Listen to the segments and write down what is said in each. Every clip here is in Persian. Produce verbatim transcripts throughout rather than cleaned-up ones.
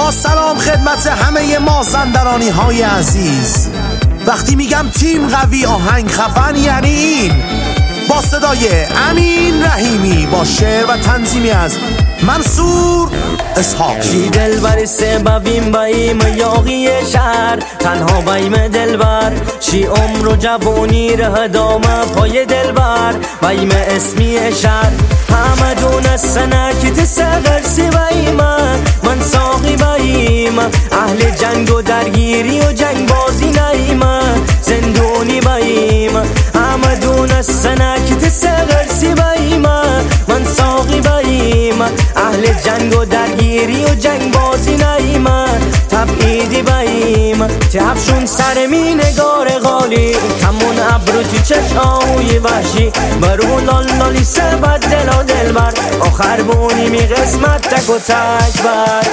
با سلام خدمت همه مازندرانی های عزیز. وقتی میگم تیم قوی آهنگ خفن یعنی این. با صدای امین رحیمی با شعر و تنظیمی از منصور اسحاقی. چی دلبر سببیم بایم یاغی شهر، تنها بایم دلبر چی عمر و جوانی ره دامه پای دلبر بایم اسمی شهر. همه دونستنه که تسغر سی بایم من ساقی بایم، اهل جنگ و درگیری و جنگ بازی نایم، زندونی بایم. همه دونستنه که تسغر سی بایم من ساقی بایم، اهل جنگ و درگیری و جنگ بازی نایم، تبعیدی بایم. تفشون سر می نگار غالی کمون ابرو تو چشمای وحشی، برو لال لالی سبت دل و دلبر، آخر بونی می قسمت تک و تک بر.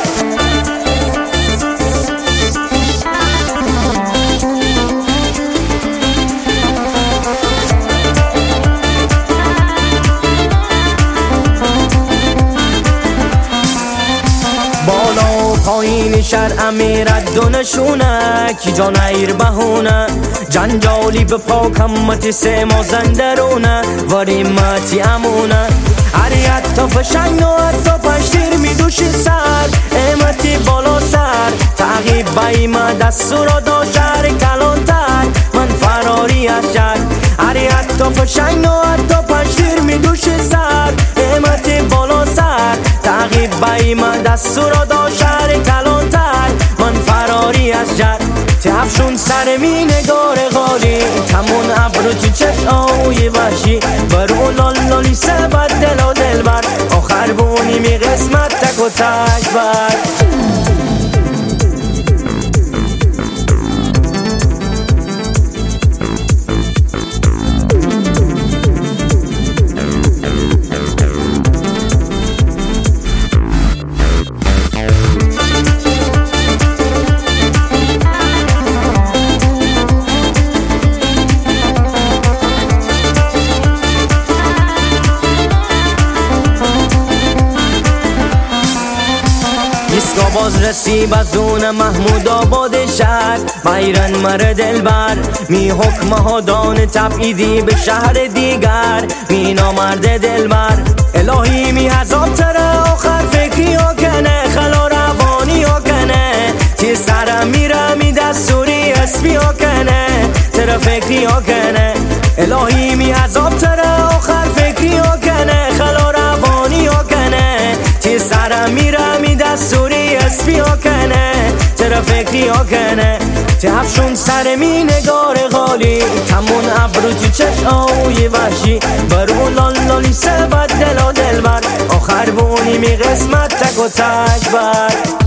بالا و پایین شهر امیرت دونشونه کی جان ایر بهونه، جنجالی به پاک همتی سه مازندرونه وریمتی امونه. عریت تا فشنگ و حتی پشتیر می دوشی سر، امتی بالا سر تغیب بایم دستورا دا شهر کلانتر من فراری از شهر. عریت تا فشنگ و حتی پشتیر می دوشی سر، امتی بالا سر تغیب بایم دستورا دا شهر کلانتر من فراری از شهر. تفشون سر می نگار غالی کمون ابرو تو چشمای وحشی، برو لال لالی سبت دل و دلبر، آخر بونی می قسمت تک و تک بر. ایسکا باز رسیب از اون محمود آباد شهر، میرن مر دلبر می حکم ها دان تبعیدی به شهر دیگر، می نامرد دلبر الهی می عذاب تره آخر فکری ها کنه، خلا روانی ها کنه تی سرم میره می دستوری اسمی ها کنه، تره فکری ها کنه الهی می عذاب تره آخر فکری ها کنه، خلا روانی ها کنه تی سرم میره می دستوری اسمی ها کنه، تره فکری ها کنه. تفشون سر می نگار غالی کمون ابرو تو چشمای وحشی، برو لال لالی سبت دل و دلبر، آخر بونی می قسمت تک و تک بر.